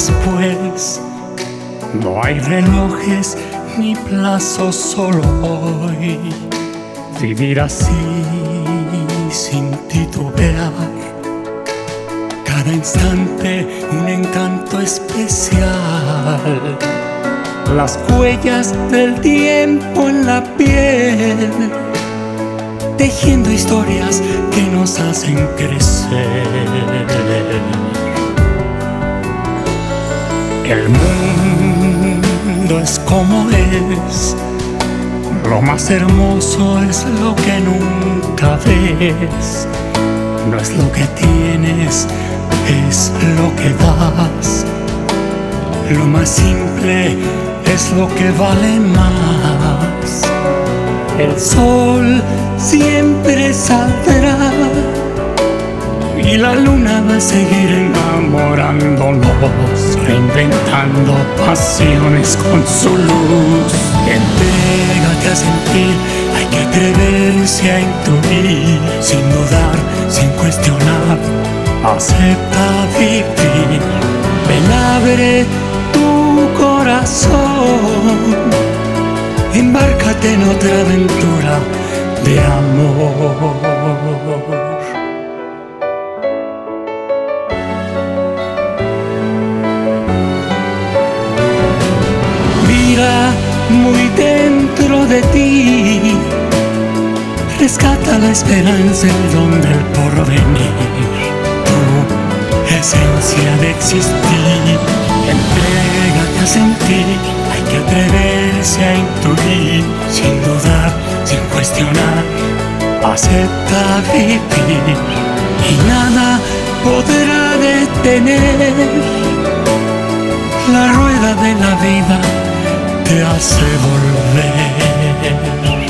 después. No hay relojes ni plazos, solo hoy. Vivir así sin titubear, cada instante un encanto especial. Las huellas del tiempo en la piel, tejiendo historias que nos hacen crecer. El mundo es como es, lo más hermoso es lo que nunca ves. No es lo que tienes, es lo que das. Lo más simple es lo que vale más. El sol siempre saldrá y la luna va a seguir enamorándolos, reinventando pasiones con su luz. Entrégate a sentir, hay que atreverse a intuir, sin dudar, sin cuestionar, acepta vivir. Ven, abre tu corazón, embárcate en otra aventura de amor. Mira muy dentro de ti, rescata la esperanza, el don del porvenir, tu esencia de existir. Entrégate a sentir, hay que atreverse a intuir, sin dudar, sin cuestionar, acepta vivir y nada podrá detener la rueda de la vida, te hace volver.